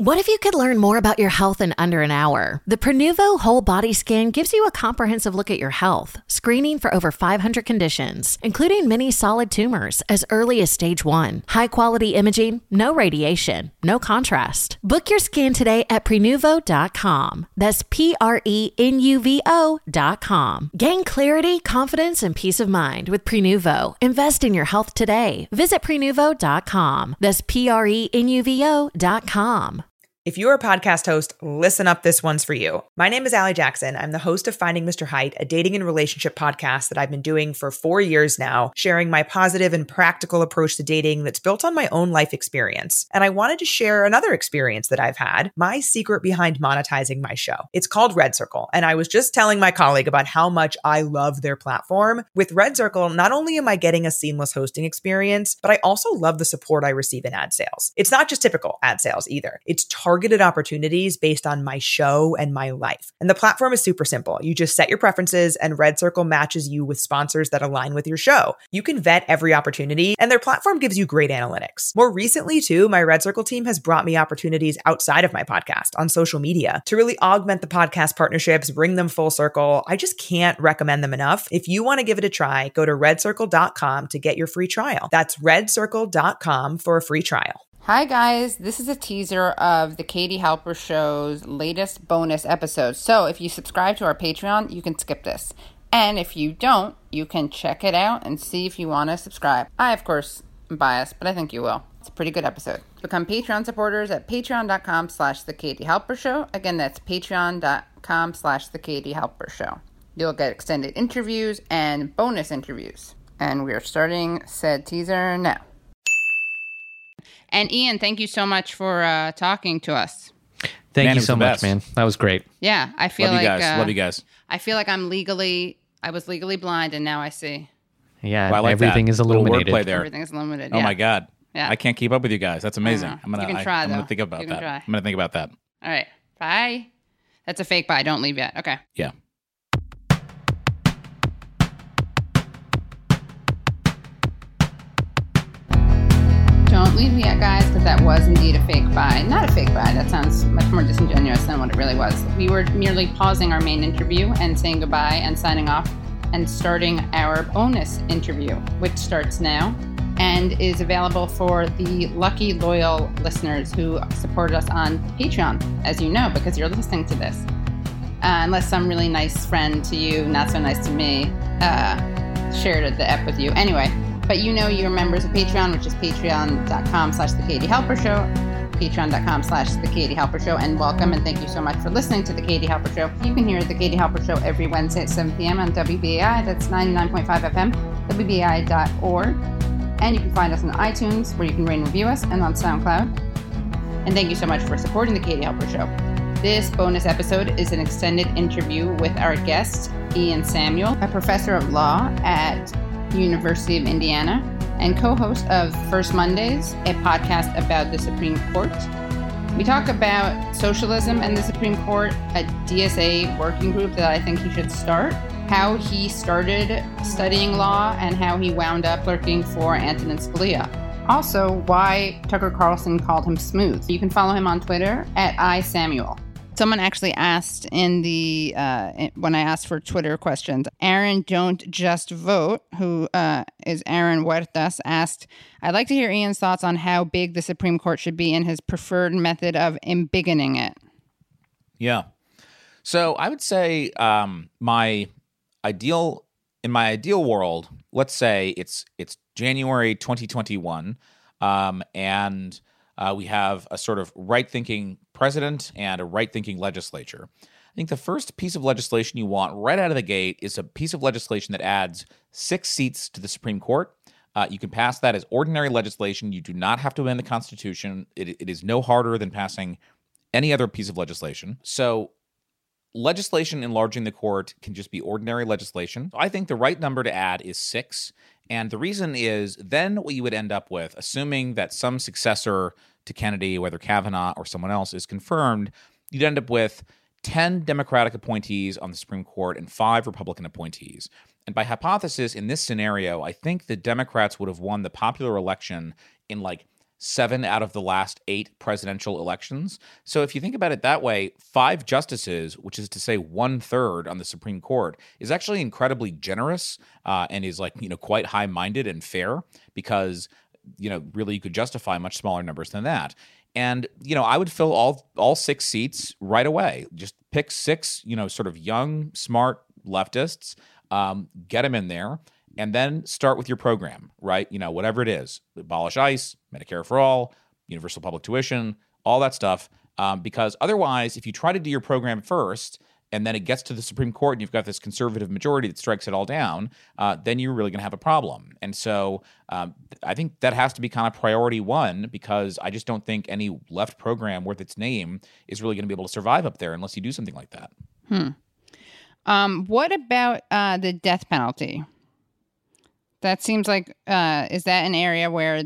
What if you could learn more about your health in under an hour? The Prenuvo Whole Body Scan gives you a comprehensive look at your health, screening for over 500 conditions, including many solid tumors as early as stage 1. High-quality imaging, no radiation, no contrast. Book your scan today at Prenuvo.com. That's Prenuvo.com. Gain clarity, confidence, and peace of mind with Prenuvo. Invest in your health today. Visit Prenuvo.com. That's Prenuvo.com. If you're a podcast host, listen up, this one's for you. My name is Allie Jackson. I'm the host of Finding Mr. Height, a dating and relationship podcast that I've been doing for 4 years now, sharing my positive and practical approach to dating that's built on my own life experience. And I wanted to share another experience that I've had, my secret behind monetizing my show. It's called Red Circle, and I was just telling my colleague about how much I love their platform. With Red Circle, not only am I getting a seamless hosting experience, but I also love the support I receive in ad sales. It's not just typical ad sales either. It's targeted opportunities based on my show and my life. And the platform is super simple. You just set your preferences and Red Circle matches you with sponsors that align with your show. You can vet every opportunity and their platform gives you great analytics. More recently too, my Red Circle team has brought me opportunities outside of my podcast on social media to really augment the podcast partnerships, bring them full circle. I just can't recommend them enough. If you want to give it a try, go to redcircle.com to get your free trial. That's redcircle.com for a free trial. Hi guys, this is a teaser of the Katie Halper Show's latest bonus episode. So if you subscribe to our Patreon, you can skip this. And if you don't, you can check it out and see if you want to subscribe. I, of course, am biased, but I think you will. It's a pretty good episode. Become Patreon supporters at patreon.com/The Katie Halper Show. Again, that's patreon.com/The Katie Halper Show. You'll get extended interviews and bonus interviews. And we are starting said teaser now. And Ian, thank you so much for talking to us. Thank you so much, man. That was great. Yeah, I feel Love you guys. I feel like I was legally blind and now I see. Yeah, well, I like everything is illuminated. Little wordplay there. Everything is illuminated. Oh Yeah. my God. Yeah. I can't keep up with you guys. That's amazing. You can try, I'm though. gonna think about You can that. try. I'm gonna think about that. All right. Bye. That's a fake bye. Don't leave yet. Okay. Yeah. Don't leave yet, guys, because that was indeed a fake bye. Not a fake bye. That sounds much more disingenuous than what it really was. We were merely pausing our main interview and saying goodbye and signing off and starting our bonus interview, which starts now and is available for the lucky, loyal listeners who support us on Patreon, as you know, because you're listening to this. Unless some really nice friend to you, not so nice to me, shared the ep with you. Anyway, but you know you're members of Patreon, which is patreon.com/The Katie Halper Show, patreon.com/The Katie Halper Show, and welcome and thank you so much for listening to The Katie Halper Show. You can hear The Katie Halper Show every Wednesday at 7 p.m. on WBAI. That's 99.5 FM, WBAI.org. And you can find us on iTunes, where you can rate and review us, and on SoundCloud. And thank you so much for supporting The Katie Halper Show. This bonus episode is an extended interview with our guest, Ian Samuel, a professor of law at University of Indiana and co-host of First Mondays, a podcast about the Supreme Court. We talk about socialism and the Supreme Court, a DSA working group that I think he should start, how he started studying law, and how he wound up clerking for Antonin Scalia. Also, why Tucker Carlson called him smooth. You can follow him on Twitter at iSamuel. Someone actually asked in the when I asked for Twitter questions, Aaron Don't Just Vote, who is Aaron Huertas, asked, I'd like to hear Ian's thoughts on how big the Supreme Court should be and his preferred method of embiggening it. Yeah. So I would say my ideal world, let's say it's January 2021, and we have a sort of right-thinking president and a right-thinking legislature. I think the first piece of legislation you want right out of the gate is a piece of legislation that adds 6 seats to the Supreme Court. You can pass that as ordinary legislation. You do not have to amend the Constitution. It is no harder than passing any other piece of legislation. So legislation enlarging the court can just be ordinary legislation. I think the right number to add is 6. And the reason is then what you would end up with, assuming that some successor to Kennedy, whether Kavanaugh or someone else, is confirmed, you'd end up with 10 Democratic appointees on the Supreme Court and 5 Republican appointees. And by hypothesis, in this scenario, I think the Democrats would have won the popular election in like 7 out of the last 8 presidential elections. So if you think about it that way, 5 justices, which is to say 1/3 on the Supreme Court, is actually incredibly generous and is quite high-minded and fair because, really you could justify much smaller numbers than that. And, I would fill all 6 seats right away. Just pick 6, sort of young, smart leftists, get them in there, and then start with your program, right? Whatever it is, abolish ICE, Medicare for all, universal public tuition, all that stuff. Because otherwise, if you try to do your program first, and then it gets to the Supreme Court and you've got this conservative majority that strikes it all down, then you're really going to have a problem. And so I think that has to be kind of priority one, because I just don't think any left program worth its name is really going to be able to survive up there unless you do something like that. What about the death penalty? That seems like, is that an area where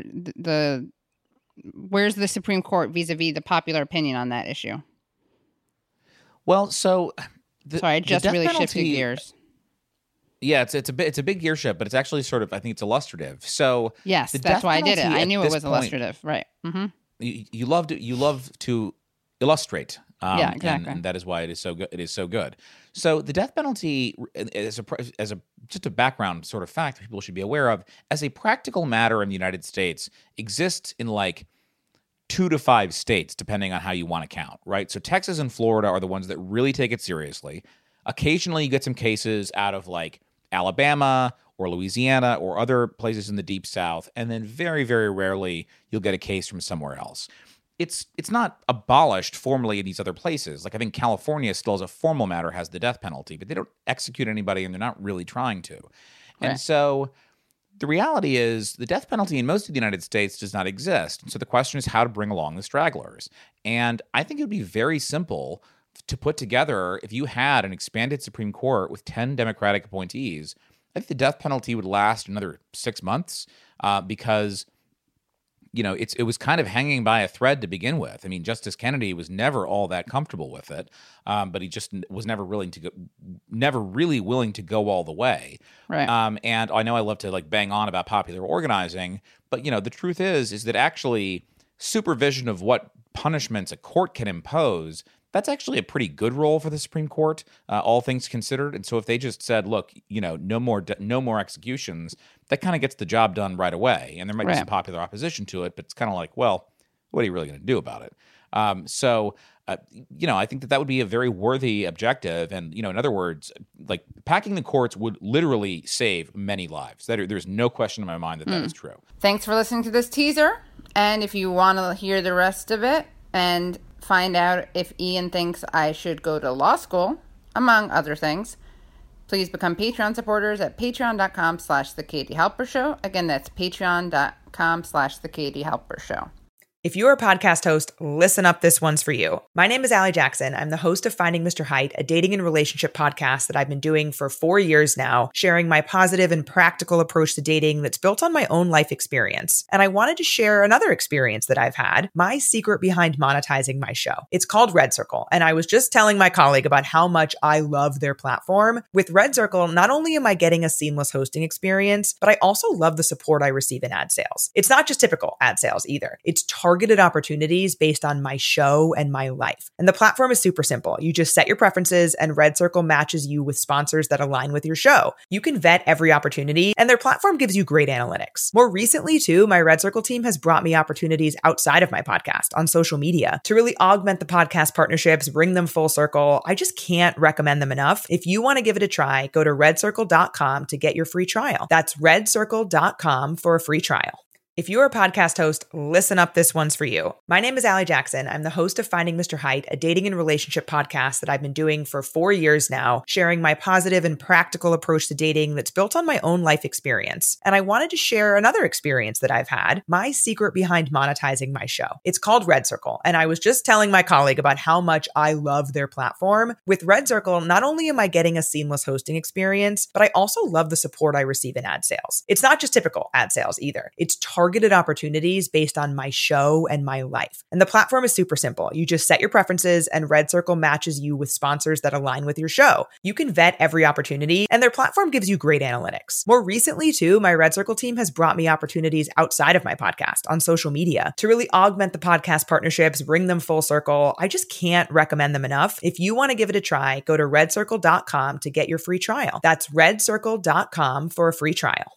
where's the Supreme Court vis-a-vis the popular opinion on that issue? Well, so sorry, I just really shifted gears. Yeah, it's a big gear shift, but it's actually sort of, I think it's illustrative. So yes, that's why I did it. I knew it was illustrative, right? Mm-hmm. You love to illustrate. Yeah, exactly. And that is why it is so good. It is so good. So the death penalty, as a just a background sort of fact that people should be aware of, as a practical matter in the United States, exists in 2 to 5 states, depending on how you want to count, right? So Texas and Florida are the ones that really take it seriously. Occasionally, you get some cases out of Alabama or Louisiana or other places in the Deep South, and then very, very rarely you'll get a case from somewhere else. It's not abolished formally in these other places. I think California still, as a formal matter, has the death penalty, but they don't execute anybody, and they're not really trying to. Right. And so the reality is the death penalty in most of the United States does not exist. So the question is how to bring along the stragglers. And I think it would be very simple to put together, if you had an expanded Supreme Court with 10 Democratic appointees, I think the death penalty would last another 6 months because it was kind of hanging by a thread to begin with. I mean, Justice Kennedy was never all that comfortable with it, but he just was never really willing to go all the way. Right. And I know I love to bang on about popular organizing, but the truth is that actually supervision of what punishments a court can impose, that's actually a pretty good role for the Supreme Court, all things considered. And so if they just said, look, no more executions, that kind of gets the job done right away. And there might be some popular opposition to it, but it's kind of well, what are you really going to do about it? I think that would be a very worthy objective. And, in other words, packing the courts would literally save many lives. There's no question in my mind that is true. Thanks for listening to this teaser. And if you want to hear the rest of it and find out if Ian thinks I should go to law school, among other things, please become Patreon supporters at patreon.com/The Katie Halper Show. Again, that's patreon.com/The Katie Halper Show. If you're a podcast host, listen up, this one's for you. My name is Allie Jackson. I'm the host of Finding Mr. Height, a dating and relationship podcast that I've been doing for 4 years now, sharing my positive and practical approach to dating that's built on my own life experience. And I wanted to share another experience that I've had, my secret behind monetizing my show. It's called Red Circle, and I was just telling my colleague about how much I love their platform. With Red Circle, not only am I getting a seamless hosting experience, but I also love the support I receive in ad sales. It's not just typical ad sales either. It's targeted opportunities based on my show and my life. And the platform is super simple. You just set your preferences and Red Circle matches you with sponsors that align with your show. You can vet every opportunity and their platform gives you great analytics. More recently too, my Red Circle team has brought me opportunities outside of my podcast on social media to really augment the podcast partnerships, bring them full circle. I just can't recommend them enough. If you want to give it a try, go to redcircle.com to get your free trial. That's redcircle.com for a free trial. If you're a podcast host, listen up, this one's for you. My name is Allie Jackson. I'm the host of Finding Mr. Height, a dating and relationship podcast that I've been doing for 4 years now, sharing my positive and practical approach to dating that's built on my own life experience. And I wanted to share another experience that I've had, my secret behind monetizing my show. It's called Red Circle, and I was just telling my colleague about how much I love their platform. With Red Circle, not only am I getting a seamless hosting experience, but I also love the support I receive in ad sales. It's not just typical ad sales either. It's targeted targeted opportunities based on my show and my life. And the platform is super simple. You just set your preferences and Red Circle matches you with sponsors that align with your show. You can vet every opportunity and their platform gives you great analytics. More recently too, my Red Circle team has brought me opportunities outside of my podcast on social media to really augment the podcast partnerships, bring them full circle. I just can't recommend them enough. If you want to give it a try, go to redcircle.com to get your free trial. That's redcircle.com for a free trial.